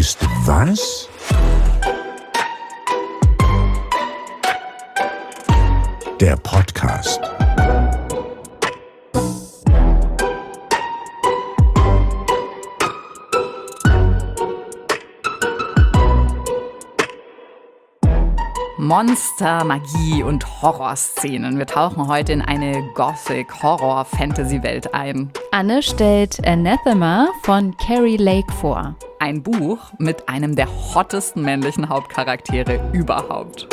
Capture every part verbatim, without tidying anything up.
ist was? Der Podcast. Monster, Magie und Horrorszenen. Wir tauchen heute in eine Gothic-Horror-Fantasy-Welt ein. Anne stellt Anathema von Kari Lake vor. Ein Buch mit einem der hottesten männlichen Hauptcharaktere überhaupt.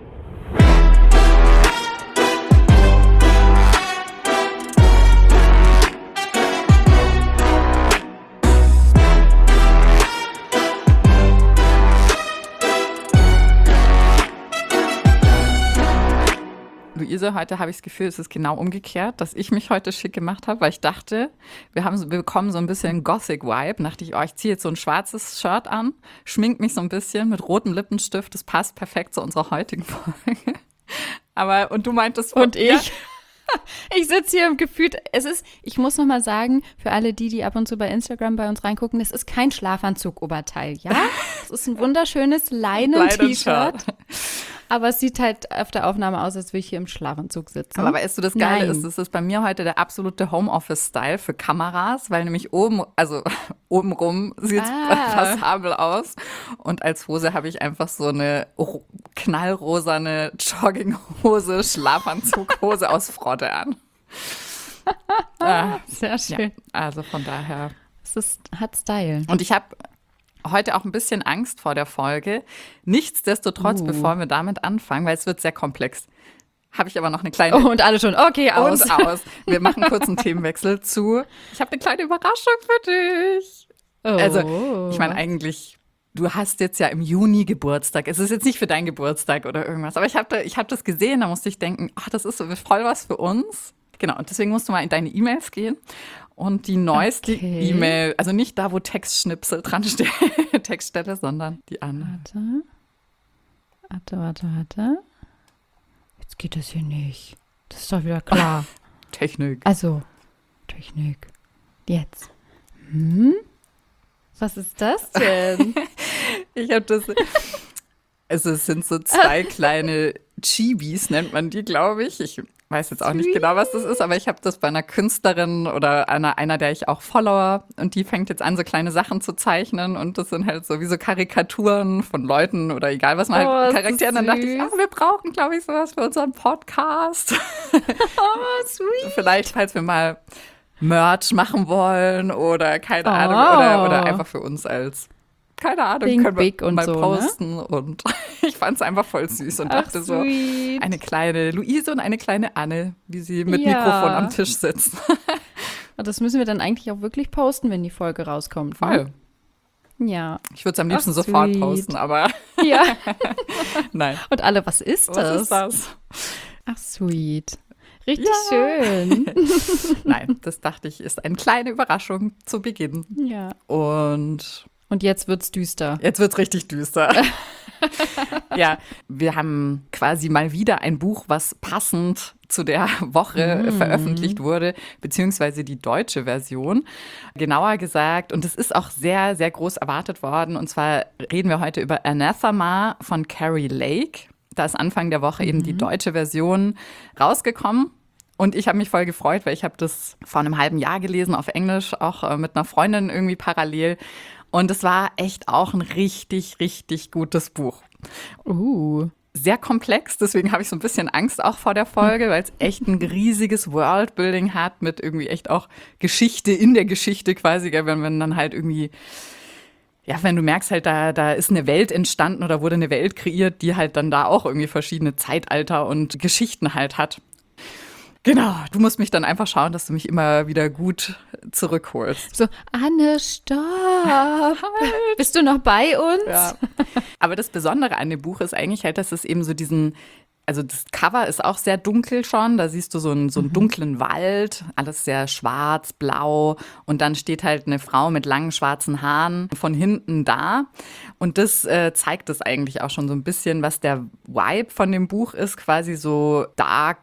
Luise, heute habe ich das Gefühl, es ist genau umgekehrt, dass ich mich heute schick gemacht habe, weil ich dachte, wir, haben, wir bekommen so ein bisschen Gothic-Vibe. Dachte ich, oh, ich ziehe jetzt so ein schwarzes Shirt an, schmink mich so ein bisschen mit rotem Lippenstift. Das passt perfekt zu unserer heutigen Folge. Aber, und du meintest... Und ich? Ja? Ich sitze hier im Gefühl, es ist, ich muss noch mal sagen, für alle die, die ab und zu bei Instagram bei uns reingucken, es ist kein Schlafanzug-Oberteil, ja? Es ist ein wunderschönes Leinen-T-Shirt. Aber es sieht halt auf der Aufnahme aus, als würde ich hier im Schlafanzug sitzen. Aber weißt du, das Geile Nein. ist, das ist bei mir heute der absolute Homeoffice-Style für Kameras, weil nämlich oben, also obenrum sieht es Ah. passabel aus. Und als Hose habe ich einfach so eine ro- knallrosane Jogginghose, Schlafanzughose aus Frotte an. ah, Sehr ja, schön. also von daher. Es ist, hat Style. Und ich habe heute auch ein bisschen Angst vor der Folge. Nichtsdestotrotz, Uh. bevor wir damit anfangen, weil es wird sehr komplex, habe ich aber noch eine kleine... Oh, und alle schon, okay, aus. Und aus. Wir machen kurz einen Themenwechsel zu. Ich habe eine kleine Überraschung für dich. Oh. Also, ich meine eigentlich, du hast jetzt ja im Juni Geburtstag. Es ist jetzt nicht für deinen Geburtstag oder irgendwas, aber ich habe da, ich hab das gesehen, da musste ich denken, ach, das ist so voll was für uns. Genau, und deswegen musst du mal in deine E-Mails gehen. Und die neueste Okay. E-Mail, also nicht da, wo Textschnipsel dran stehen, Textstelle, sondern die andere. Warte. Warte, warte, warte. Jetzt geht das hier nicht. Das ist doch wieder klar. Technik. Also, Technik. Jetzt. Hm? Was ist das denn? Ich habe das. Also es sind so zwei kleine Chibis, nennt man die, glaube ich. Ich weiß jetzt auch nicht genau, was das ist, aber ich habe das bei einer Künstlerin oder einer, einer, der ich auch follower, und die fängt jetzt an, so kleine Sachen zu zeichnen, und das sind halt so wie so Karikaturen von Leuten oder egal, was man Oh, halt ist das Charakteren. Dann dachte ich, süß. ah, wir brauchen, glaube ich, sowas für unseren Podcast. Oh, sweet. Vielleicht, falls wir mal Merch machen wollen oder keine Oh. Ahnung, oder, oder einfach für uns als, keine Ahnung, Think können wir big und mal so, ne? posten. Und ich fand es einfach voll süß und Ach, dachte so, sweet. eine kleine Luise und eine kleine Anne, wie sie mit Ja. Mikrofon am Tisch sitzen. Und das müssen wir dann eigentlich auch wirklich posten, wenn die Folge rauskommt. Voll. Ne? Ja. Ich würde es am liebsten Ach, sofort sweet. posten, aber Ja. nein. Und alle, was ist das? Was ist das? Ach, sweet. Richtig Ja. schön. Nein, das dachte ich, ist eine kleine Überraschung zu Beginn. Ja. Und Und jetzt wird's düster. jetzt wird's richtig düster. Ja, wir haben quasi mal wieder ein Buch, was passend zu der Woche Mm. veröffentlicht wurde, beziehungsweise die deutsche Version. Genauer gesagt, und es ist auch sehr, sehr groß erwartet worden, und zwar reden wir heute über Anathema von Kari Lake. Da ist Anfang der Woche eben die deutsche Version rausgekommen. Und ich habe mich voll gefreut, weil ich habe das vor einem halben Jahr gelesen, auf Englisch, auch äh, mit einer Freundin irgendwie parallel. Und es war echt auch ein richtig, richtig gutes Buch. Uh. Sehr komplex, deswegen habe ich so ein bisschen Angst auch vor der Folge, weil es echt ein riesiges Worldbuilding hat mit irgendwie echt auch Geschichte in der Geschichte quasi, gell, wenn man dann halt irgendwie, ja, wenn du merkst halt, da, da ist eine Welt entstanden oder wurde eine Welt kreiert, die halt dann da auch irgendwie verschiedene Zeitalter und Geschichten halt hat. Genau, du musst mich dann einfach schauen, dass du mich immer wieder gut zurückholst. So, Anne, stopp. Bist du noch bei uns? Ja. Aber das Besondere an dem Buch ist eigentlich halt, dass es eben so diesen, also das Cover ist auch sehr dunkel schon, da siehst du so einen, so einen dunklen Wald, alles sehr schwarz, blau, und dann steht halt eine Frau mit langen schwarzen Haaren von hinten da, und das äh, zeigt es eigentlich auch schon so ein bisschen, was der Vibe von dem Buch ist, quasi so dark,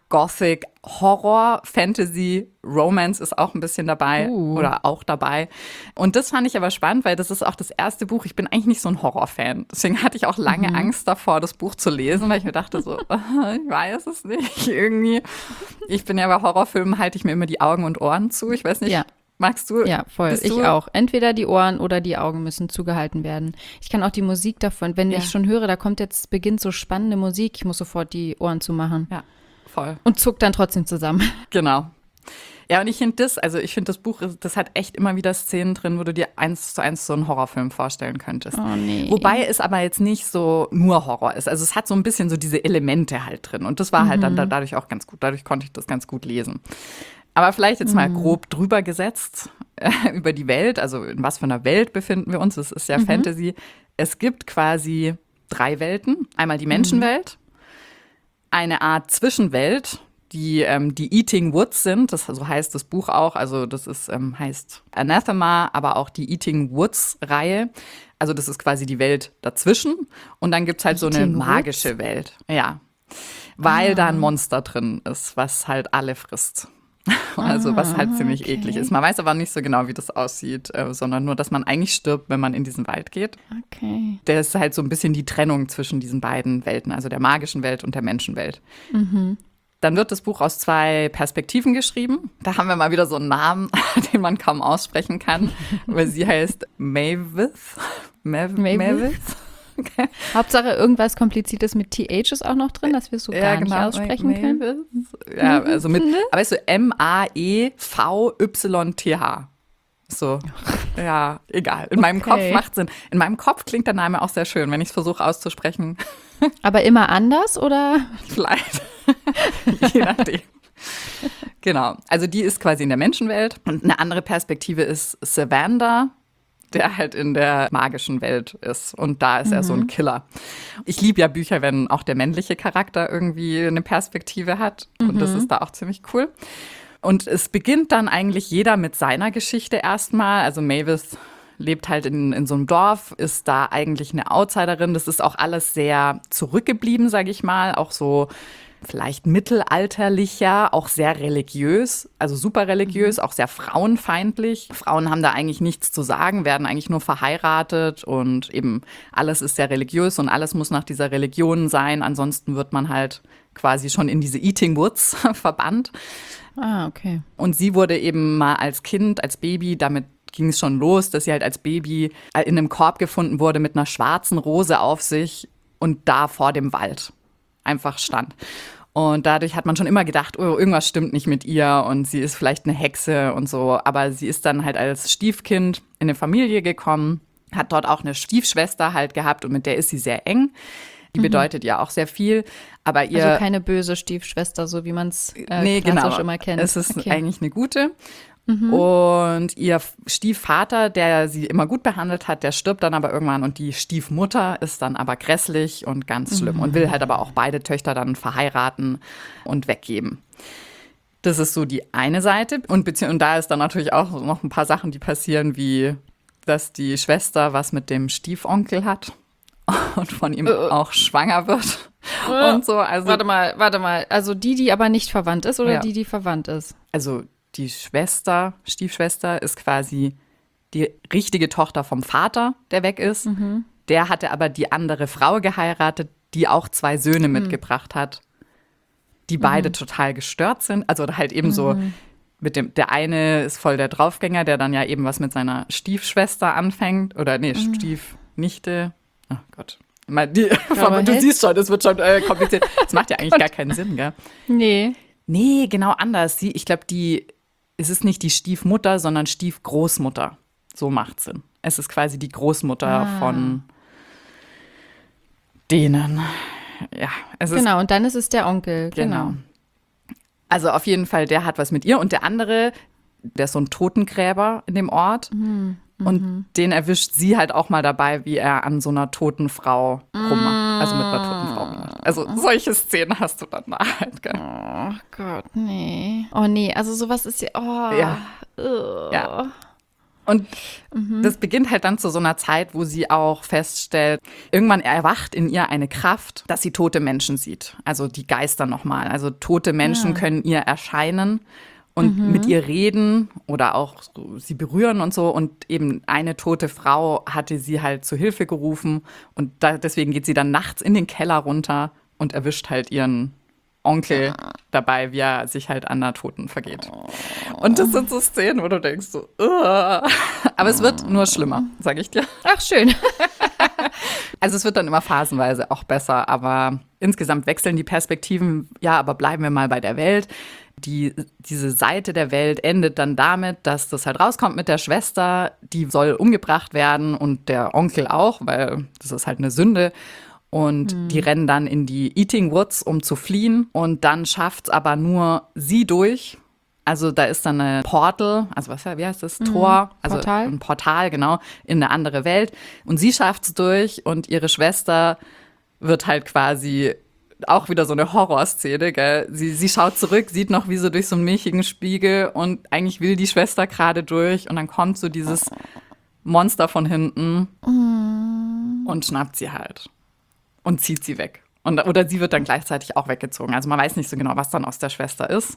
Gothic, Horror, Fantasy, Romance ist auch ein bisschen dabei Uh. oder auch dabei. Und das fand ich aber spannend, weil das ist auch das erste Buch. Ich bin eigentlich nicht so ein Horrorfan. Deswegen hatte ich auch lange Mhm. Angst davor, das Buch zu lesen, weil ich mir dachte so, ich weiß es nicht irgendwie. Ich bin ja bei Horrorfilmen, halte ich mir immer die Augen und Ohren zu. Ich weiß nicht, Ja. magst du? Ja, voll. Bist Ich du- auch. Entweder die Ohren oder die Augen müssen zugehalten werden. Ich kann auch die Musik davon, wenn Ja. ich schon höre, da kommt jetzt, beginnt so spannende Musik, ich muss sofort die Ohren zumachen. Ja, voll. Und zuck dann trotzdem zusammen. Genau. Ja, und ich finde das, also ich finde das Buch, das hat echt immer wieder Szenen drin, wo du dir eins zu eins so einen Horrorfilm vorstellen könntest. Oh nee. Wobei es aber jetzt nicht so nur Horror ist. Also es hat so ein bisschen so diese Elemente halt drin. Und das war halt dann da, dadurch auch ganz gut. Dadurch konnte ich das ganz gut lesen. Aber vielleicht jetzt mal grob drüber gesetzt äh, über die Welt. Also in was für einer Welt befinden wir uns? Es ist ja Fantasy. Es gibt quasi drei Welten. Einmal die Menschenwelt, eine Art Zwischenwelt, die ähm, die Eating Woods sind. Das so heißt das Buch auch. Also das ist ähm, heißt Anathema, aber auch die Eating Woods Reihe. Also das ist quasi die Welt dazwischen. Und dann gibt's halt so eine Eating magische Welt. Ja, weil da ein Monster drin ist, was halt alle frisst. Also was halt ziemlich okay. eklig ist. Man weiß aber nicht so genau, wie das aussieht, äh, sondern nur, dass man eigentlich stirbt, wenn man in diesen Wald geht. Okay. Der ist halt so ein bisschen die Trennung zwischen diesen beiden Welten, also der magischen Welt und der Menschenwelt. Dann wird das Buch aus zwei Perspektiven geschrieben. Da haben wir mal wieder so einen Namen, den man kaum aussprechen kann, weil sie heißt Mavis. Mav Mavis? Mavis? Okay. Hauptsache irgendwas Kompliziertes mit T H ist auch noch drin, dass wir es so gar nicht aussprechen können. Mavis. Ja, also mit, aber weißt du, M A E V Y T H. So, ja, egal. In meinem Okay. Kopf macht Sinn. In meinem Kopf klingt der Name auch sehr schön, wenn ich es versuche auszusprechen. Aber immer anders oder? Vielleicht. Je nachdem. Genau. Also die ist quasi in der Menschenwelt. Und eine andere Perspektive ist Savander, der halt in der magischen Welt ist. Und da ist er so ein Killer. Ich liebe ja Bücher, wenn auch der männliche Charakter irgendwie eine Perspektive hat. Und das ist da auch ziemlich cool. Und es beginnt dann eigentlich jeder mit seiner Geschichte erstmal. Also Mavis lebt halt in, in so einem Dorf, ist da eigentlich eine Outsiderin. Das ist auch alles sehr zurückgeblieben, sage ich mal. Auch so vielleicht mittelalterlicher, auch sehr religiös, also super religiös, auch sehr frauenfeindlich. Frauen haben da eigentlich nichts zu sagen, werden eigentlich nur verheiratet und eben alles ist sehr religiös und alles muss nach dieser Religion sein. Ansonsten wird man halt quasi schon in diese Eating Woods verbannt. Ah, okay. Und sie wurde eben mal als Kind, als Baby, damit ging es schon los, dass sie halt als Baby in einem Korb gefunden wurde mit einer schwarzen Rose auf sich und da vor dem Wald einfach stand. Und dadurch hat man schon immer gedacht, oh, irgendwas stimmt nicht mit ihr und sie ist vielleicht eine Hexe und so. Aber sie ist dann halt als Stiefkind in eine Familie gekommen, hat dort auch eine Stiefschwester halt gehabt und mit der ist sie sehr eng. Die bedeutet ja auch sehr viel. Aber ihr Also keine böse Stiefschwester, so wie man es äh, nee, klassisch genau. immer kennt. Es ist Okay. eigentlich eine gute. Und ihr Stiefvater, der sie immer gut behandelt hat, der stirbt dann aber irgendwann und die Stiefmutter ist dann aber grässlich und ganz schlimm und will halt aber auch beide Töchter dann verheiraten und weggeben. Das ist so die eine Seite. Und, bezieh- und da ist dann natürlich auch noch ein paar Sachen, die passieren, wie dass die Schwester was mit dem Stiefonkel hat und von ihm auch schwanger wird und so. Also, Warte mal, warte mal. Also die, die aber nicht verwandt ist oder Ja. die, die verwandt ist? also die Schwester, Stiefschwester ist quasi die richtige Tochter vom Vater, der weg ist. Der hatte aber die andere Frau geheiratet, die auch zwei Söhne mitgebracht hat, die beide total gestört sind. Also halt eben so mit dem, der eine ist voll der Draufgänger, der dann ja eben was mit seiner Stiefschwester anfängt. Oder nee, Stiefnichte. Oh Gott. Mal die, Aber du hä? siehst schon, das wird schon äh, kompliziert. Das macht ja eigentlich gar keinen Sinn, gell? Nee. Nee, genau anders. Sie, ich glaube, die, es ist nicht die Stiefmutter, sondern Stiefgroßmutter. So macht Sinn. Es ist quasi die Großmutter Ah. von denen. Ja, es ist Genau, und dann ist es der Onkel. genau. Genau. Also auf jeden Fall, der hat was mit ihr und der andere, der ist so ein Totengräber in dem Ort. Und den erwischt sie halt auch mal dabei, wie er an so einer toten Frau rummacht. Also mit einer toten Frau rummacht. Also solche Szenen hast du dann halt, gell? Oh Gott, nee. Oh nee, also sowas ist ja, oh. Ja. Ugh. Ja. Und mhm. das beginnt halt dann zu so einer Zeit, wo sie auch feststellt, irgendwann erwacht in ihr eine Kraft, dass sie tote Menschen sieht. Also die Geister nochmal. Also tote Menschen ja. können ihr erscheinen und mhm. mit ihr reden oder auch so, sie berühren und so. Und eben eine tote Frau hatte sie halt zu Hilfe gerufen. Und da, deswegen geht sie dann nachts in den Keller runter und erwischt halt ihren Onkel dabei, wie er sich halt an der Toten vergeht. Und das sind so Szenen, wo du denkst so, Ugh. Aber es wird nur schlimmer, sage ich dir. Ach, schön. Also es wird dann immer phasenweise auch besser, aber insgesamt wechseln die Perspektiven. Ja, aber bleiben wir mal bei der Welt. Die, diese Seite der Welt endet dann damit, dass das halt rauskommt mit der Schwester, die soll umgebracht werden und der Onkel auch, weil das ist halt eine Sünde. Und mhm. die rennen dann in die Eating Woods, um zu fliehen. Und dann schafft es aber nur sie durch. Also da ist dann ein Portal, also was, wie heißt das? Tor, mhm. also Portal. ein Portal, genau, in eine andere Welt. Und sie schafft es durch und ihre Schwester wird halt quasi auch wieder so eine Horrorszene, gell? Sie, sie schaut zurück, sieht noch wie so durch so einen milchigen Spiegel und eigentlich will die Schwester gerade durch. Und dann kommt so dieses Monster von hinten mhm. und schnappt sie halt. Und zieht sie weg. Und, oder sie wird dann gleichzeitig auch weggezogen. Also man weiß nicht so genau, was dann aus der Schwester ist.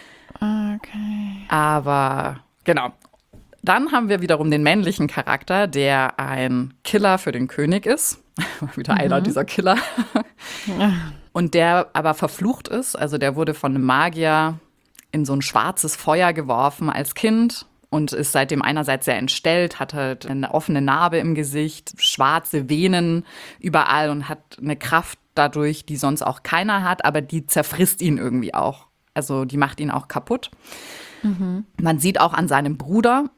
Okay. Aber genau. Dann haben wir wiederum den männlichen Charakter, der ein Killer für den König ist. Wieder mhm. einer dieser Killer. Ja. Und der aber verflucht ist. Also der wurde von einem Magier in so ein schwarzes Feuer geworfen als Kind. Und ist seitdem einerseits sehr entstellt, hat halt eine offene Narbe im Gesicht, schwarze Venen überall und hat eine Kraft dadurch, die sonst auch keiner hat, aber die zerfrisst ihn irgendwie auch. Also die macht ihn auch kaputt. Mhm. Man sieht auch an seinem Bruder,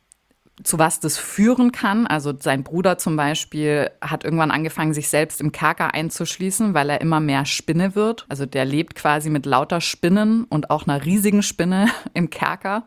zu was das führen kann. Also sein Bruder zum Beispiel hat irgendwann angefangen, sich selbst im Kerker einzuschließen, weil er immer mehr Spinne wird. Also der lebt quasi mit lauter Spinnen und auch einer riesigen Spinne im Kerker.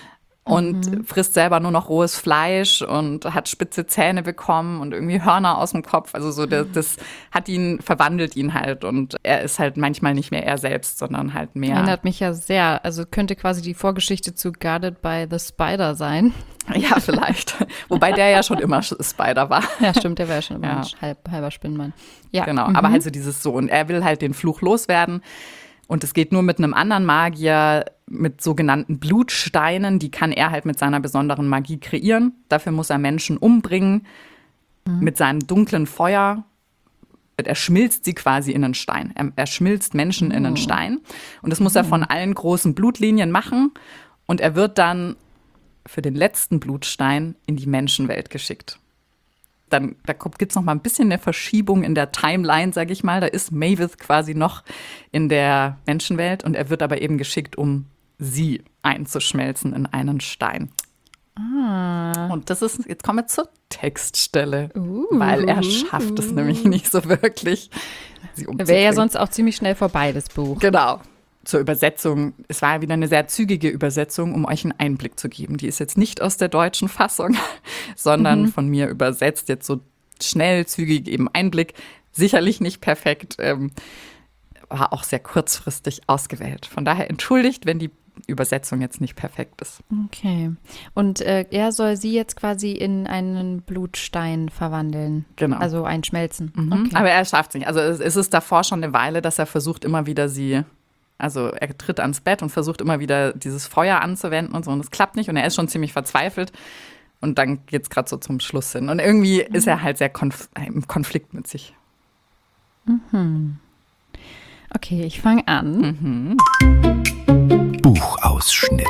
Und mhm. frisst selber nur noch rohes Fleisch und hat spitze Zähne bekommen und irgendwie Hörner aus dem Kopf. Also so das, das hat ihn, verwandelt ihn halt. Und er ist halt manchmal nicht mehr er selbst, sondern halt mehr. Erinnert mich ja sehr. Also könnte quasi die Vorgeschichte zu Guarded by the Spider sein. Ja, vielleicht. Wobei der ja schon immer Spider war. Ja, stimmt, der war ja schon immer ja. ein halb, halber Spinnenmann. Ja. Genau, mhm. aber halt so dieses so. Und er will halt den Fluch loswerden. Und es geht nur mit einem anderen Magier, mit sogenannten Blutsteinen. Die kann er halt mit seiner besonderen Magie kreieren. Dafür muss er Menschen umbringen mhm. mit seinem dunklen Feuer. Er schmilzt sie quasi in einen Stein. Er, er schmilzt Menschen mhm. in einen Stein. Und das muss er von allen großen Blutlinien machen. Und er wird dann für den letzten Blutstein in die Menschenwelt geschickt. Dann da gibt es noch mal ein bisschen eine Verschiebung in der Timeline, sage ich mal. Da ist Mavis quasi noch in der Menschenwelt und er wird aber eben geschickt, um sie einzuschmelzen in einen Stein. Ah. Und das ist, jetzt kommen wir zur Textstelle, uh. weil er schafft es nämlich nicht so wirklich, sie umzubringen. Wäre ja sonst auch ziemlich schnell vorbei, das Buch. Genau. Zur Übersetzung, es war ja wieder eine sehr zügige Übersetzung, um euch einen Einblick zu geben. Die ist jetzt nicht aus der deutschen Fassung, sondern mhm. von mir übersetzt, jetzt so schnell, zügig eben Einblick. Sicherlich nicht perfekt, ähm, war auch sehr kurzfristig ausgewählt. Von daher entschuldigt, wenn die Übersetzung jetzt nicht perfekt ist. Okay. Und äh, er soll sie jetzt quasi in einen Blutstein verwandeln. Genau. Also einschmelzen. Mhm. Okay. Aber er schafft es nicht. Also es, es ist davor schon eine Weile, dass er versucht, immer wieder sie... Also er tritt ans Bett und versucht immer wieder dieses Feuer anzuwenden und so. Und es klappt nicht und er ist schon ziemlich verzweifelt. Und dann geht es gerade so zum Schluss hin. Und irgendwie mhm. ist er halt sehr konf- im Konflikt mit sich. Mhm. Okay, ich fange an. Mhm. Buchausschnitt.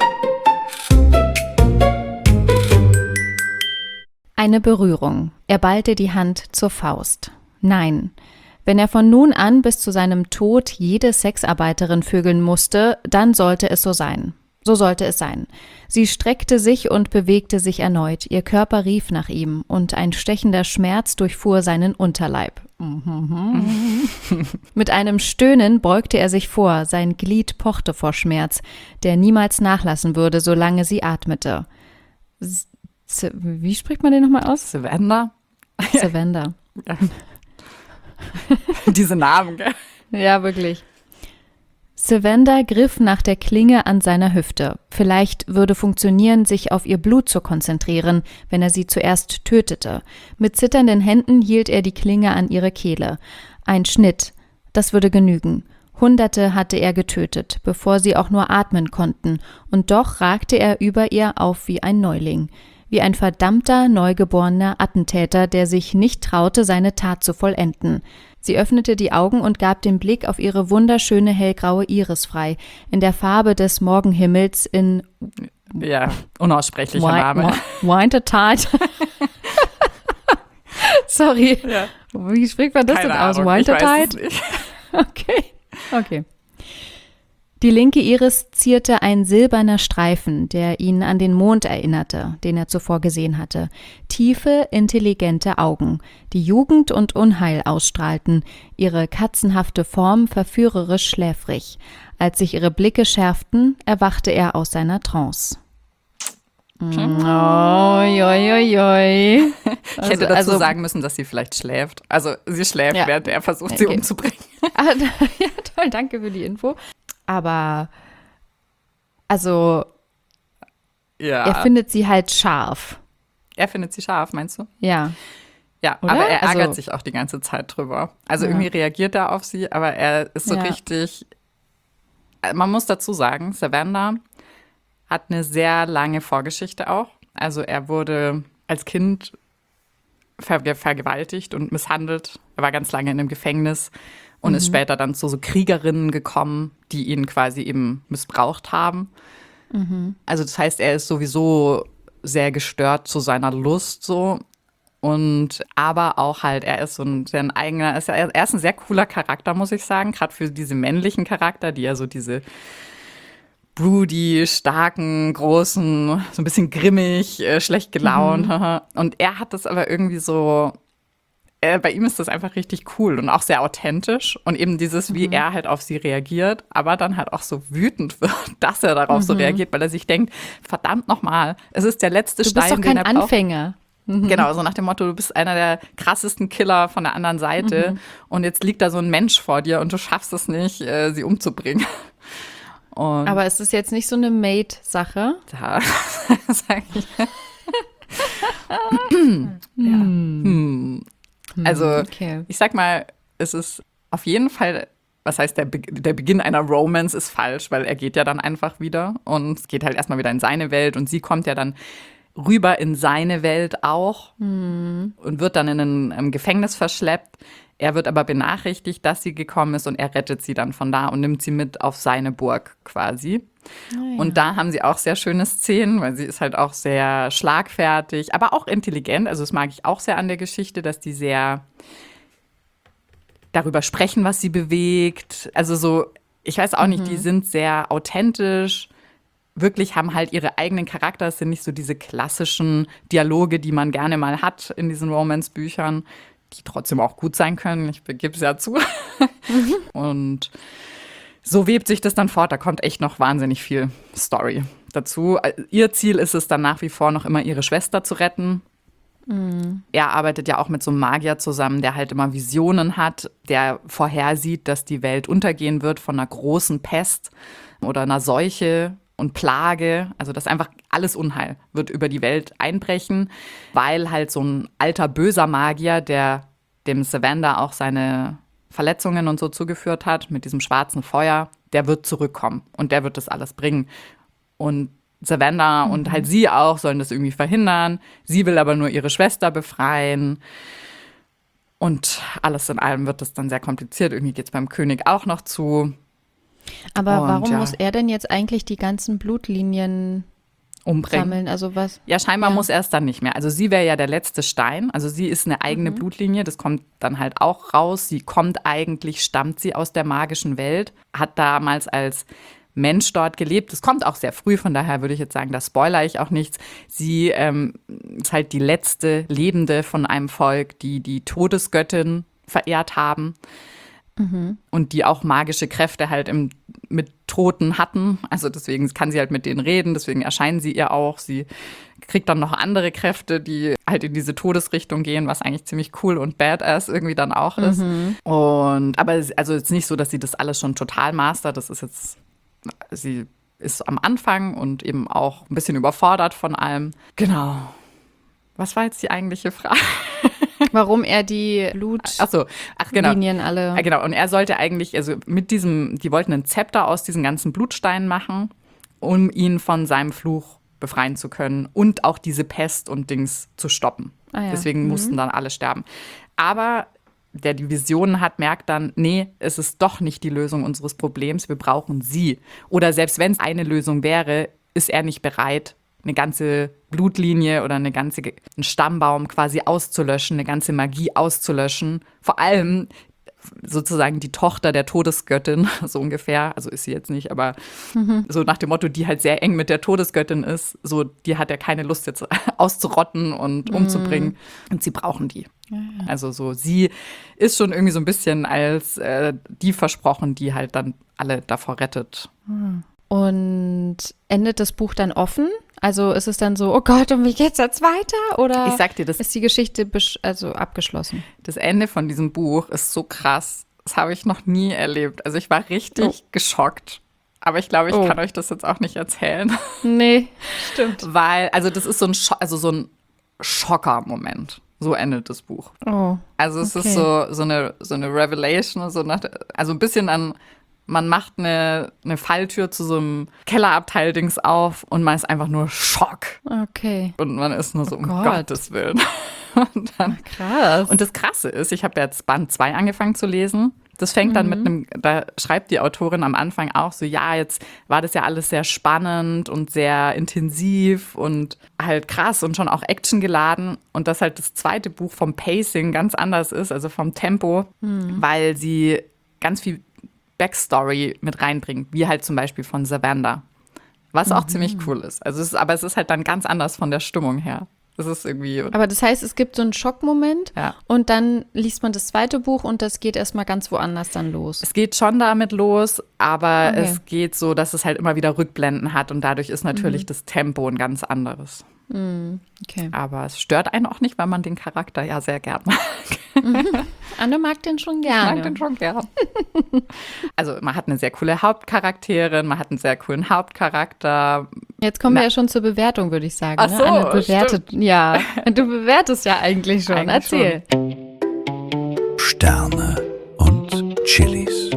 Eine Berührung. Er ballte die Hand zur Faust. Nein. Wenn er von nun an bis zu seinem Tod jede Sexarbeiterin vögeln musste, dann sollte es so sein. So sollte es sein. Sie streckte sich und bewegte sich erneut. Ihr Körper rief nach ihm und ein stechender Schmerz durchfuhr seinen Unterleib. Mit einem Stöhnen beugte er sich vor, sein Glied pochte vor Schmerz, der niemals nachlassen würde, solange sie atmete. S- Wie spricht man den nochmal aus? Savannah. Savannah. Ja. Diese Namen, gell? Ja, wirklich. Savanda griff nach der Klinge an seiner Hüfte. Vielleicht würde funktionieren, sich auf ihr Blut zu konzentrieren, wenn er sie zuerst tötete. Mit zitternden Händen hielt er die Klinge an ihre Kehle. Ein Schnitt, das würde genügen. Hunderte hatte er getötet, bevor sie auch nur atmen konnten, und doch ragte er über ihr auf wie ein Neuling. Wie ein verdammter, neugeborener Attentäter, der sich nicht traute, seine Tat zu vollenden. Sie öffnete die Augen und gab den Blick auf ihre wunderschöne hellgraue Iris frei, in der Farbe des Morgenhimmels in ja, unaussprechlicher Name. Wintertide. Sorry. Ja. Wie spricht man das Keine denn aus? Ahnung, ich weiß es Wintertide? nicht. Okay. Okay. Die linke Iris zierte ein silberner Streifen, der ihn an den Mond erinnerte, den er zuvor gesehen hatte. Tiefe, intelligente Augen, die Jugend und Unheil ausstrahlten, ihre katzenhafte Form verführerisch schläfrig. Als sich ihre Blicke schärften, erwachte er aus seiner Trance. Oi, oi, oi, oi. Ich hätte dazu also, sagen müssen, dass sie vielleicht schläft. Also sie schläft, ja. während er versucht, sie okay. umzubringen. Ah, ja, toll, danke für die Info. Aber, also, ja. er findet sie halt scharf. Er findet sie scharf, meinst du? Ja. Ja, Oder? aber er ärgert also, sich auch die ganze Zeit drüber. Also ja. irgendwie reagiert er auf sie, aber er ist so ja. richtig, man muss dazu sagen, Savanda hat eine sehr lange Vorgeschichte auch. Also er wurde als Kind ver- vergewaltigt und misshandelt. Er war ganz lange in einem Gefängnis. Und mhm. ist später dann zu so Kriegerinnen gekommen, die ihn quasi eben missbraucht haben. Mhm. Also das heißt, er ist sowieso sehr gestört zu seiner Lust so. Und aber auch halt, er ist so ein, sehr ein eigener, ist, er ist ein sehr cooler Charakter, muss ich sagen. Gerade für diese männlichen Charakter, die ja so diese broody, starken, großen, so ein bisschen grimmig, äh, schlecht gelaunt. Mhm. Und er hat das aber irgendwie so... Äh, bei ihm ist das einfach richtig cool und auch sehr authentisch und eben dieses, wie mhm. er halt auf sie reagiert, aber dann halt auch so wütend wird, dass er darauf mhm. so reagiert, weil er sich denkt, verdammt nochmal, es ist der letzte du Stein, bist doch kein den er braucht. Anfänger. Mhm. Genau, so nach dem Motto, du bist einer der krassesten Killer von der anderen Seite mhm. und jetzt liegt da so ein Mensch vor dir und du schaffst es nicht, äh, sie umzubringen. Und aber ist es jetzt nicht so eine Mate-Sache? Da sag ich. ja. Hm. Also okay. ich sag mal, es ist auf jeden Fall, was heißt, der, Be- der Beginn einer Romance ist falsch, weil er geht ja dann einfach wieder und es geht halt erstmal wieder in seine Welt und sie kommt ja dann rüber in seine Welt auch mhm. und wird dann in ein um, Gefängnis verschleppt. Er wird aber benachrichtigt, dass sie gekommen ist und er rettet sie dann von da und nimmt sie mit auf seine Burg quasi. Oh ja. Und da haben sie auch sehr schöne Szenen, weil sie ist halt auch sehr schlagfertig, aber auch intelligent. Also das mag ich auch sehr an der Geschichte, dass die sehr darüber sprechen, was sie bewegt. Also so, ich weiß auch nicht, mhm. die sind sehr authentisch, wirklich haben halt ihre eigenen Charakter. Es sind nicht so diese klassischen Dialoge, die man gerne mal hat in diesen Romance-Büchern, die trotzdem auch gut sein können. Ich begebe es ja zu. Mhm. Und so webt sich das dann fort. Da kommt echt noch wahnsinnig viel Story dazu. Ihr Ziel ist es dann nach wie vor noch immer, ihre Schwester zu retten. Mhm. Er arbeitet ja auch mit so einem Magier zusammen, der halt immer Visionen hat, der vorhersieht, dass die Welt untergehen wird von einer großen Pest oder einer Seuche und Plage. Also dass einfach alles Unheil wird über die Welt einbrechen, weil halt so ein alter, böser Magier, der dem Savanda auch seine Verletzungen und so zugeführt hat, mit diesem schwarzen Feuer, der wird zurückkommen und der wird das alles bringen. Und Savanda mhm. und halt sie auch sollen das irgendwie verhindern. Sie will aber nur ihre Schwester befreien. Und alles in allem wird das dann sehr kompliziert. Irgendwie geht es beim König auch noch zu. Aber und, warum ja. muss er denn jetzt eigentlich die ganzen Blutlinien umbringen? Sammeln? Also was? Ja, scheinbar ja. muss er es dann nicht mehr. Also sie wäre ja der letzte Stein. Also sie ist eine eigene mhm. Blutlinie. Das kommt dann halt auch raus. Sie kommt eigentlich, stammt sie aus der magischen Welt. Hat damals als Mensch dort gelebt. Das kommt auch sehr früh, von daher würde ich jetzt sagen, da spoilere ich auch nichts. Sie ähm, ist halt die letzte Lebende von einem Volk, die die Todesgöttin verehrt haben. Mhm. Und die auch magische Kräfte halt im, mit Toten hatten. Also deswegen kann sie halt mit denen reden, deswegen erscheinen sie ihr auch. Sie kriegt dann noch andere Kräfte, die halt in diese Todesrichtung gehen, was eigentlich ziemlich cool und badass irgendwie dann auch ist. Mhm. Und aber also jetzt nicht so, dass sie das alles schon total mastert. Das ist jetzt, sie ist am Anfang und eben auch ein bisschen überfordert von allem. Genau. Was war jetzt die eigentliche Frage? Warum er die Blutlinien Ach so, ach genau. alle. Ja, genau. Und er sollte eigentlich, also mit diesem, die wollten ein Zepter aus diesen ganzen Blutsteinen machen, um ihn von seinem Fluch befreien zu können und auch diese Pest und Dings zu stoppen. Ah ja. Deswegen Mhm. mussten dann alle sterben. Aber der die Visionen hat, merkt dann, nee, es ist doch nicht die Lösung unseres Problems, wir brauchen sie. Oder selbst wenn es eine Lösung wäre, ist er nicht bereit, eine ganze Blutlinie oder eine ganze, einen Stammbaum quasi auszulöschen, eine ganze Magie auszulöschen. Vor allem sozusagen die Tochter der Todesgöttin, so ungefähr. Also ist sie jetzt nicht, aber mhm. so nach dem Motto, die halt sehr eng mit der Todesgöttin ist. So, die hat ja keine Lust jetzt auszurotten und mhm. umzubringen. Und sie brauchen die. Ja. Also so, sie ist schon irgendwie so ein bisschen als äh, die versprochen, die halt dann alle davor rettet. Und endet das Buch dann offen? Also ist es dann so, oh Gott, und wie geht's jetzt weiter? Oder ich sag dir, das ist die Geschichte besch- also abgeschlossen? Das Ende von diesem Buch ist so krass. Das habe ich noch nie erlebt. Also ich war richtig oh. geschockt. Aber ich glaube, ich oh. kann euch das jetzt auch nicht erzählen. Nee, stimmt. Weil, also das ist so ein, Scho- also so ein Schocker-Moment. So endet das Buch. Oh, also es okay. ist so, so, eine, so eine Revelation, so nach, also ein bisschen an man macht eine, eine Falltür zu so einem Kellerabteil-Dings auf und man ist einfach nur Schock. Okay. Und man ist nur so, oh um Gott. Gottes Willen. Und dann, krass. Und das Krasse ist, ich habe jetzt Band zwei angefangen zu lesen. Das fängt dann mhm. mit einem, da schreibt die Autorin am Anfang auch so, ja, jetzt war das ja alles sehr spannend und sehr intensiv und halt krass und schon auch actiongeladen. Und dass halt das zweite Buch vom Pacing ganz anders ist, also vom Tempo, mhm. weil sie ganz viel Backstory mit reinbringt, wie halt zum Beispiel von Savanda, was auch mhm. ziemlich cool ist. Also es ist, aber es ist halt dann ganz anders von der Stimmung her. Das ist irgendwie. Aber das heißt, es gibt so einen Schockmoment ja. und dann liest man das zweite Buch und das geht erstmal ganz woanders dann los. Es geht schon damit los, aber okay. es geht so, dass es halt immer wieder Rückblenden hat und dadurch ist natürlich mhm. das Tempo ein ganz anderes. Mhm. Okay. Aber es stört einen auch nicht, weil man den Charakter ja sehr gern mag. Mhm. Anne mag den schon gerne. Ich mag den schon gern. Also man hat eine sehr coole Hauptcharakterin, man hat einen sehr coolen Hauptcharakter. Jetzt kommen Na. wir ja schon zur Bewertung, würde ich sagen. Ach so, ne? Anne bewertet, stimmt. ja. Du bewertest ja eigentlich schon. Eigentlich Erzähl. Schon. Sterne und Chilis.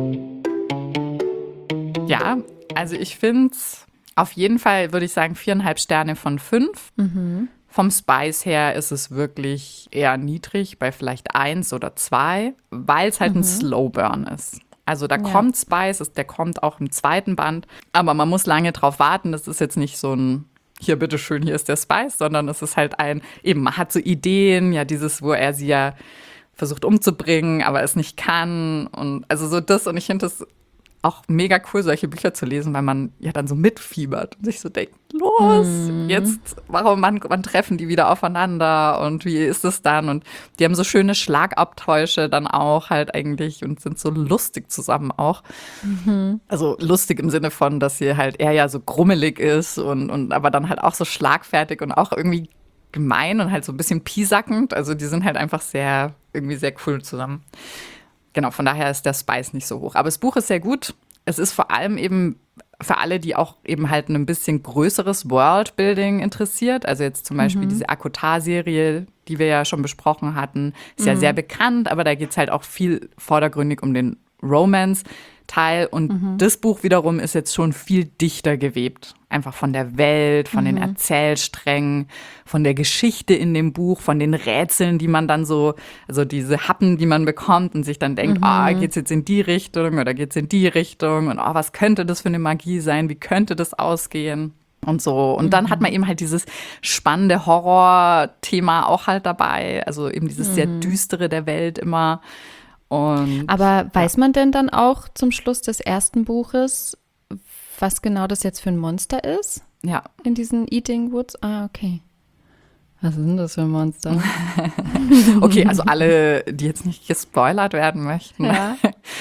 Ja, also ich finde es auf jeden Fall, würde ich sagen, viereinhalb Sterne von fünf. Mhm. Vom Spice her ist es wirklich eher niedrig, bei vielleicht eins oder zwei, weil es halt mhm. ein Slowburn ist. Also da ja. kommt Spice, der kommt auch im zweiten Band, aber man muss lange drauf warten. Das ist jetzt nicht so ein, hier bitteschön, hier ist der Spice, sondern es ist halt ein, eben man hat so Ideen, ja dieses, wo er sie ja versucht umzubringen, aber es nicht kann und also so das und ich finde das auch mega cool, solche Bücher zu lesen, weil man ja dann so mitfiebert und sich so denkt, los, mm. jetzt, warum, wann, wann treffen die wieder aufeinander und wie ist es dann? Und die haben so schöne Schlagabtäusche dann auch halt eigentlich und sind so lustig zusammen auch. Mhm. Also lustig im Sinne von, dass sie halt er ja so grummelig ist und, und aber dann halt auch so schlagfertig und auch irgendwie gemein und halt so ein bisschen piesackend. Also die sind halt einfach sehr, irgendwie sehr cool zusammen. Genau, von daher ist der Spice nicht so hoch. Aber das Buch ist sehr gut. Es ist vor allem eben für alle, die auch eben halt ein bisschen größeres Worldbuilding interessiert. Also jetzt zum Beispiel mhm. diese Akotar-Serie, die wir ja schon besprochen hatten, ist mhm. ja sehr bekannt, aber da geht es halt auch viel vordergründig um den Romance-Teil. Und mhm. das Buch wiederum ist jetzt schon viel dichter gewebt. Einfach von der Welt, von mhm. den Erzählsträngen, von der Geschichte in dem Buch, von den Rätseln, die man dann so, also diese Happen, die man bekommt und sich dann denkt, mhm. oh, geht's jetzt in die Richtung oder geht's in die Richtung und oh, was könnte das für eine Magie sein, wie könnte das ausgehen und so. Und dann mhm. hat man eben halt dieses spannende Horror-Thema auch halt dabei, also eben dieses mhm. sehr Düstere der Welt immer. Und, Aber weiß man denn dann auch zum Schluss des ersten Buches, was genau das jetzt für ein Monster ist? Ja. In diesen Eating Woods? Ah, okay. Was ist denn das für ein Monster? Okay, also alle, die jetzt nicht gespoilert werden möchten. Ja.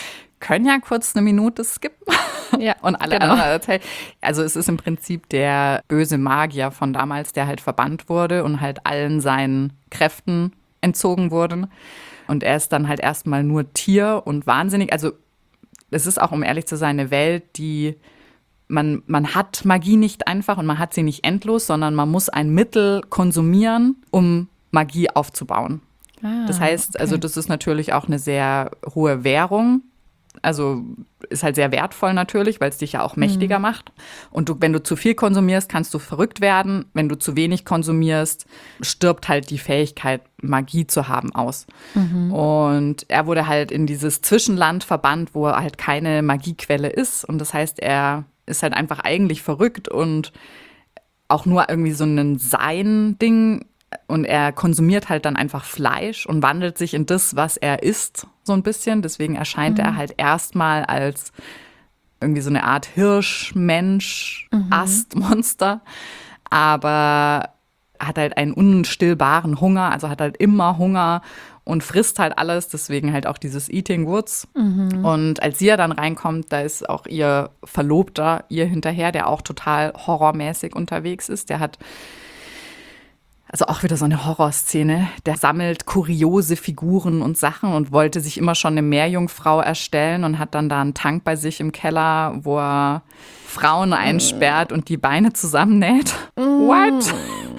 können ja kurz eine Minute skippen. Ja, und alle genau. anderen erzählen. Also es ist im Prinzip der böse Magier von damals, der halt verbannt wurde und halt allen seinen Kräften entzogen wurden. Und er ist dann halt erstmal nur Tier und wahnsinnig. Also es ist auch, um ehrlich zu sein, eine Welt, die man, man hat Magie nicht einfach und man hat sie nicht endlos, sondern man muss ein Mittel konsumieren, um Magie aufzubauen. Ah, Das heißt, okay. also das ist natürlich auch eine sehr hohe Währung. Also ist halt sehr wertvoll natürlich, weil es dich ja auch mächtiger Mhm. macht. Und du, wenn du zu viel konsumierst, kannst du verrückt werden. Wenn du zu wenig konsumierst, stirbt halt die Fähigkeit, Magie zu haben, aus. Mhm. Und er wurde halt in dieses Zwischenland verbannt, wo halt keine Magiequelle ist. Und das heißt, er ist halt einfach eigentlich verrückt und auch nur irgendwie so ein Sein-Ding. Und er konsumiert halt dann einfach Fleisch und wandelt sich in das, was er isst, so ein bisschen. Deswegen erscheint er halt erstmal als irgendwie so eine Art Hirsch, Mensch, Astmonster. Aber hat halt einen unstillbaren Hunger, also hat halt immer Hunger und frisst halt alles. Deswegen halt auch dieses Eating Woods. Und als sie ja dann reinkommt, da ist auch ihr Verlobter ihr hinterher, der auch total horrormäßig unterwegs ist. Der hat Also auch wieder so eine Horrorszene. Der sammelt kuriose Figuren und Sachen und wollte sich immer schon eine Meerjungfrau erstellen und hat dann da einen Tank bei sich im Keller, wo er Frauen einsperrt und die Beine zusammennäht. What?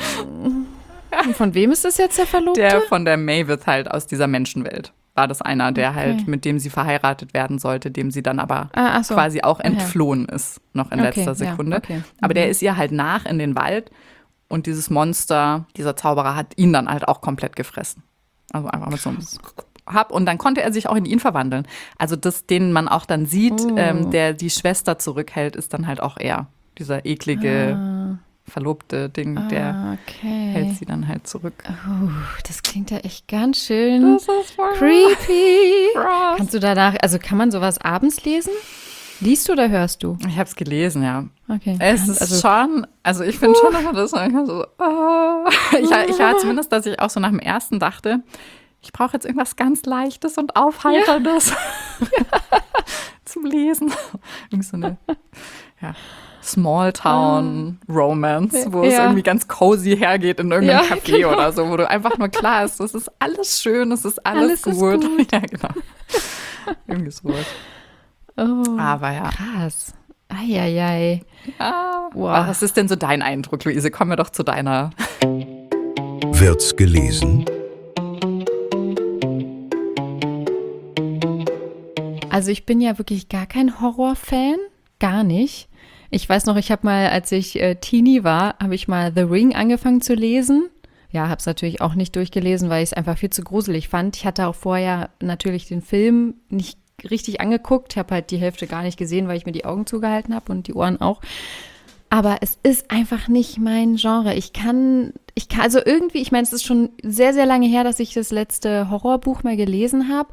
Und von wem ist das jetzt der Verlobte? Der von der Mavis halt aus dieser Menschenwelt. War das einer, der Okay. halt, mit dem sie verheiratet werden sollte, dem sie dann aber Ah, ach so. quasi auch Ah, ja. entflohen ist, noch in Okay, letzter ja, Sekunde. okay. Aber der ist ihr halt nach in den Wald und dieses Monster, dieser Zauberer, hat ihn dann halt auch komplett gefressen. Also einfach mit so einem Hab. Und dann konnte er sich auch in ihn verwandeln. Also das, den man auch dann sieht, Oh. ähm, der die Schwester zurückhält, ist dann halt auch er. Dieser eklige, Ah, verlobte Ding, der ah, okay. hält sie dann halt zurück. Oh, das klingt ja echt ganz schön ist voll creepy. krass. Kannst du danach, also kann man sowas abends lesen? Liest du oder hörst du? Ich habe es gelesen, ja. Okay. Es ist also, schon, also ich finde schon, dass das manchmal so, ah. ich, ich war zumindest, dass ich auch so nach dem ersten dachte, ich brauche jetzt irgendwas ganz Leichtes und Aufheiterndes zum Lesen. Irgendwie so eine ja, Small-Town-Romance, wo es Ja. irgendwie ganz cozy hergeht in irgendeinem Ja, Café genau. oder so, wo du einfach nur klar ist, es ist alles schön, es ist alles, Alles ist gut. gut. Ja, genau. Irgendwie sowas. oh, Aber ja. krass. Eieiei. Ah, Wow. Was ist denn so dein Eindruck, Luise? Kommen wir doch zu deiner. Wird's gelesen? Also ich bin ja wirklich gar kein Horrorfan, gar nicht. Ich weiß noch, ich habe mal, als ich äh, Teenie war, habe ich mal The Ring angefangen zu lesen. Ja, habe es natürlich auch nicht durchgelesen, weil ich es einfach viel zu gruselig fand. Ich hatte auch vorher natürlich den Film nicht richtig angeguckt. Ich habe halt die Hälfte gar nicht gesehen, weil ich mir die Augen zugehalten habe und die Ohren auch. Aber es ist einfach nicht mein Genre. Ich kann, ich kann, also irgendwie, ich meine, es ist schon sehr, sehr lange her, dass ich das letzte Horrorbuch mal gelesen habe.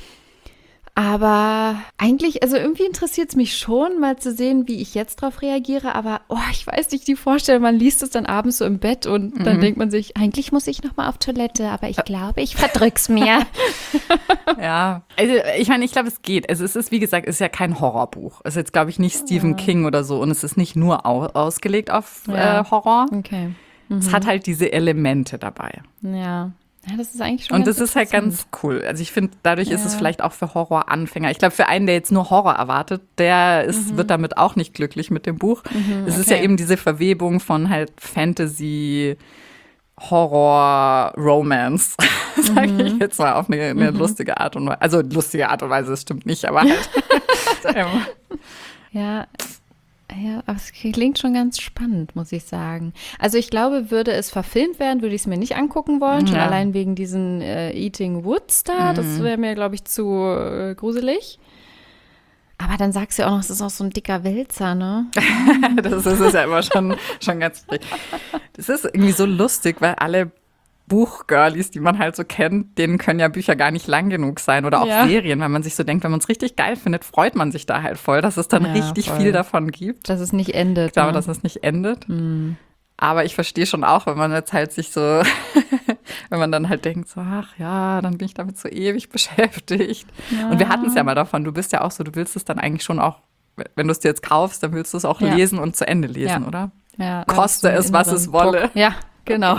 Aber eigentlich, also irgendwie interessiert es mich schon, mal zu sehen, wie ich jetzt drauf reagiere. Aber, oh, ich weiß nicht, die Vorstellung, man liest es dann abends so im Bett und dann denkt man sich, eigentlich muss ich noch mal auf Toilette, aber ich glaube, ich verdrück's mir. Ja, also ich meine, ich glaube, es geht. Also es ist, wie gesagt, es ist ja kein Horrorbuch. Es ist jetzt, glaube ich, nicht Stephen King oder so und es ist nicht nur au ausgelegt auf Ja. äh, Horror. Okay. Es hat halt diese Elemente dabei. Ja. Ja, das ist eigentlich schon Und ganz das ist halt interessant. ganz cool. Also ich finde, dadurch ist es Ja. vielleicht auch für Horroranfänger. Ich glaube, für einen, der jetzt nur Horror erwartet, der ist, wird damit auch nicht glücklich mit dem Buch. Es ist ja okay. eben diese Verwebung von halt Fantasy, Horror, Romance, sage ich jetzt mal auf eine, eine lustige Art und Weise. Also lustige Art und Weise, das stimmt nicht, aber halt. ähm, Ja, ja, aber es klingt schon ganz spannend, muss ich sagen. Also ich glaube, würde es verfilmt werden, würde ich es mir nicht angucken wollen, schon Ja. allein wegen diesen äh, Eating Woods da. Das wäre mir, glaube ich, zu äh, gruselig. Aber dann sagst du ja auch noch, es ist auch so ein dicker Wälzer, ne? das ist es ja immer schon, schon ganz richtig. Das ist irgendwie so lustig, weil alle Buchgirlies, die man halt so kennt, denen können ja Bücher gar nicht lang genug sein oder auch Ja. Serien, weil man sich so denkt, wenn man es richtig geil findet, freut man sich da halt voll, dass es dann Ja, richtig voll. viel davon gibt. Dass es nicht endet. Ich glaube, ne? dass es nicht endet. Aber ich verstehe schon auch, wenn man jetzt halt sich so Wenn man dann halt denkt, so, ach ja, dann bin ich damit so ewig beschäftigt. Ja. Und wir hatten es ja mal davon, du bist ja auch so, du willst es dann eigentlich schon auch, wenn du es dir jetzt kaufst, dann willst du es auch ja. lesen und zu Ende lesen, ja. oder? Ja, Koste es, was es wolle. Druck. Ja, genau.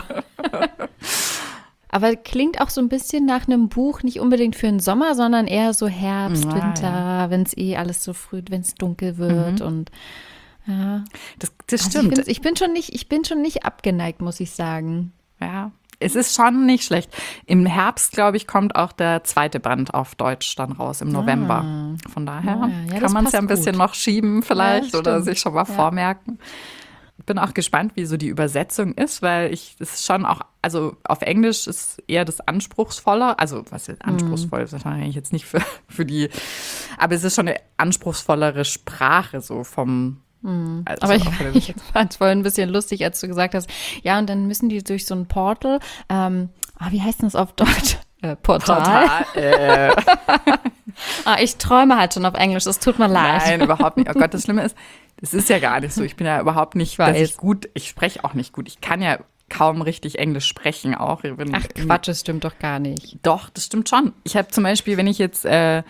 Aber klingt auch so ein bisschen nach einem Buch, nicht unbedingt für den Sommer, sondern eher so Herbst, ja, Winter, ja. wenn es eh alles so früh, wenn es dunkel wird mhm. und ja. Das, das also stimmt. Ich, ich bin schon nicht, ich bin schon nicht abgeneigt, muss ich sagen. Ja, es ist schon nicht schlecht. Im Herbst, glaube ich, kommt auch der zweite Band auf Deutsch dann raus, im November. Ah. Von daher ja, ja, kann man es ja ein bisschen gut. noch schieben vielleicht ja, oder sich schon mal ja. vormerken. Ich bin auch gespannt, wie so die Übersetzung ist, weil ich das ist schon auch, also auf Englisch ist eher das anspruchsvoller, also was ist anspruchsvoll, das ist wahrscheinlich jetzt nicht für, für die, aber es ist schon eine anspruchsvollere Sprache so vom Also aber ich, ich fand es vorhin ein bisschen lustig, als du gesagt hast, ja, und dann müssen die durch so ein Portal, ähm, oh, wie heißt denn das auf Deutsch? Äh, Portal. Portal äh. ah, ich träume halt schon auf Englisch, es tut mir leid. Nein, überhaupt nicht. Oh Gott, das Schlimme ist, das ist ja gar nicht so. Ich bin ja überhaupt nicht, dass ich gut, ich spreche auch nicht gut. Ich kann ja kaum richtig Englisch sprechen auch. Bin, Ach Quatsch, das stimmt doch gar nicht. Doch, das stimmt schon. Ich habe zum Beispiel, wenn ich jetzt äh,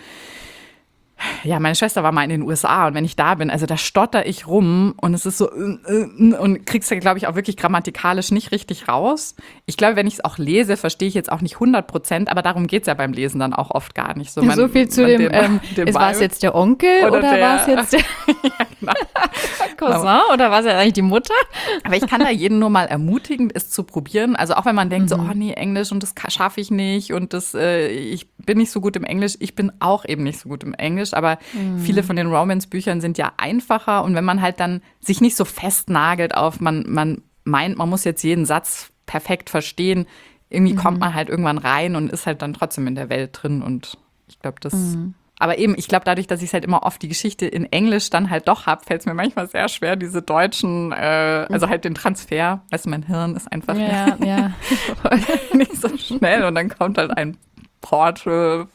ja, meine Schwester war mal in den U S A und wenn ich da bin, also da stotter ich rum und es ist so und kriegst ja, glaube ich, auch wirklich grammatikalisch nicht richtig raus. Ich glaube, wenn ich es auch lese, verstehe ich jetzt auch nicht hundert Prozent, aber darum geht es ja beim Lesen dann auch oft gar nicht. So, man, so viel zu dem, den, ähm, dem war es jetzt der Onkel oder, oder war es jetzt der ja, genau. Cousin oder war es ja eigentlich die Mutter? Aber ich kann da jeden nur mal ermutigen, es zu probieren. Also auch wenn man denkt, mhm. so, oh nee, Englisch und das schaffe ich nicht und das, äh, ich bin nicht so gut im Englisch. Ich bin auch eben nicht so gut im Englisch, aber mhm. viele von den Romance-Büchern sind ja einfacher und wenn man halt dann sich nicht so festnagelt auf, man, man meint, man muss jetzt jeden Satz perfekt verstehen, irgendwie mhm. kommt man halt irgendwann rein und ist halt dann trotzdem in der Welt drin und ich glaube, das mhm. aber eben, ich glaube, dadurch, dass ich halt immer oft die Geschichte in Englisch dann halt doch habe, fällt es mir manchmal sehr schwer, diese deutschen, äh, also halt den Transfer, weißt du, mein Hirn ist einfach ja, ja. nicht so schnell und dann kommt halt ein Portal,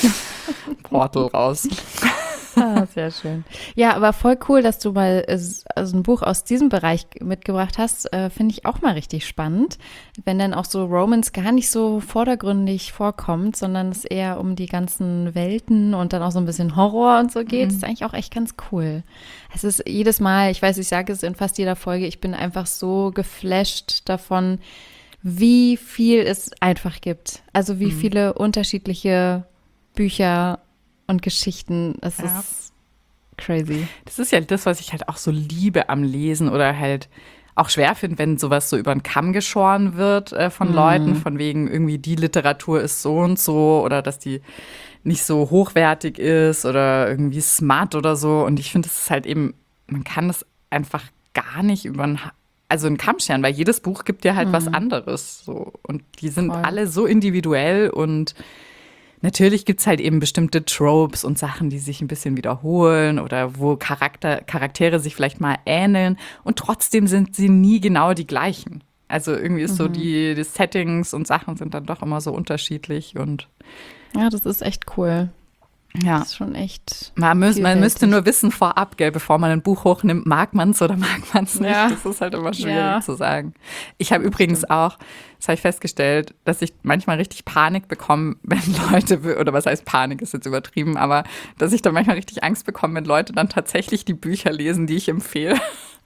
Portal raus. Ah, sehr schön. Ja, aber voll cool, dass du mal also ein Buch aus diesem Bereich mitgebracht hast. Äh, finde ich auch mal richtig spannend. Wenn dann auch so Romance gar nicht so vordergründig vorkommt, sondern es eher um die ganzen Welten und dann auch so ein bisschen Horror und so geht, mhm. ist eigentlich auch echt ganz cool. Es ist jedes Mal, ich weiß, ich sage es in fast jeder Folge, ich bin einfach so geflasht davon, wie viel es einfach gibt. Also wie mhm. viele unterschiedliche Bücher und Geschichten. Es ja. ist crazy. Das ist ja das, was ich halt auch so liebe am Lesen oder halt auch schwer finde, wenn sowas so über den Kamm geschoren wird äh, von mhm. Leuten, von wegen irgendwie die Literatur ist so und so oder dass die nicht so hochwertig ist oder irgendwie smart oder so. Und ich finde, es ist halt eben, man kann das einfach gar nicht über den also einen Kamm scheren, weil jedes Buch gibt dir halt mhm. was anderes. So. Und die sind Voll. alle so individuell und natürlich gibt es halt eben bestimmte Tropes und Sachen, die sich ein bisschen wiederholen oder wo Charakter, Charaktere sich vielleicht mal ähneln und trotzdem sind sie nie genau die gleichen. Also irgendwie ist mhm. so die, die Settings und Sachen sind dann doch immer so unterschiedlich und ja, das ist echt cool. Ja. Das ist schon echt man, müß, man müsste nur wissen vorab, gell, bevor man ein Buch hochnimmt, mag man es oder mag man es nicht. Ja. Das ist halt immer schwierig ja. zu sagen. Ich habe übrigens auch, das habe ich festgestellt, dass ich manchmal richtig Panik bekomme, wenn Leute, oder was heißt Panik, ist jetzt übertrieben, aber dass ich dann manchmal richtig Angst bekomme, wenn Leute dann tatsächlich die Bücher lesen, die ich empfehle.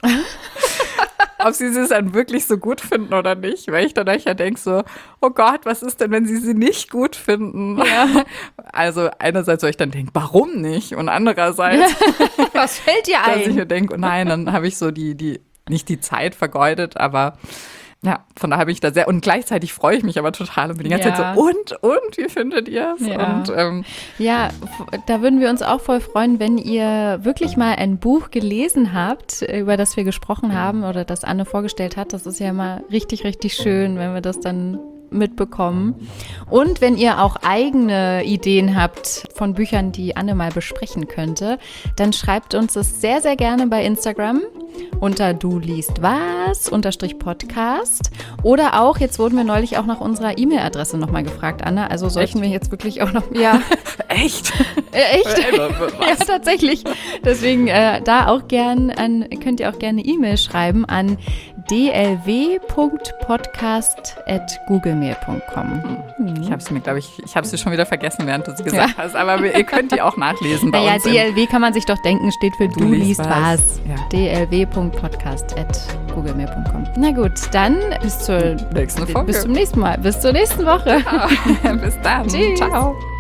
Ob sie sie dann wirklich so gut finden oder nicht, weil ich dann ja denke so, oh Gott, was ist denn, wenn sie sie nicht gut finden? Ja. Also einerseits soll ich dann denken, warum nicht? Und andererseits, was fällt dir ein? Dass ich mir denke, oh nein, dann habe ich so die, die, nicht die Zeit vergeudet, aber ja, von daher bin ich da sehr, und gleichzeitig freue ich mich aber total und bin die ganze ja. Zeit so, und, und, wie findet ihr es? Ja. Und, ähm, ja, da würden wir uns auch voll freuen, wenn ihr wirklich mal ein Buch gelesen habt, über das wir gesprochen haben oder das Anne vorgestellt hat. Das ist ja immer richtig, richtig schön, wenn wir das dann mitbekommen. Und wenn ihr auch eigene Ideen habt von Büchern, die Anne mal besprechen könnte, dann schreibt uns das sehr, sehr gerne bei Instagram unter du liest was unterstrich Podcast oder auch, jetzt wurden wir neulich auch nach unserer E-Mail-Adresse nochmal gefragt, Anne, also sollten wir jetzt wirklich auch noch, ja. Echt? Äh, echt? Ja, tatsächlich. Deswegen äh, da auch gern an, könnt ihr auch gerne E-Mail schreiben an d l w punkt podcast at googlemail punkt com. Ich habe es mir, glaube ich, ich habe es schon wieder vergessen, während du es gesagt ja. hast, aber ihr könnt die auch nachlesen bei naja, uns. D L W kann man sich doch denken, steht für Du, du liest was. was. Ja. d l w punkt podcast at googlemail punkt com. Na gut, dann bis zur nächsten Folge. Bis zum nächsten Mal. Bis zur nächsten Woche. Ja. Bis dann. Tschüss. Ciao.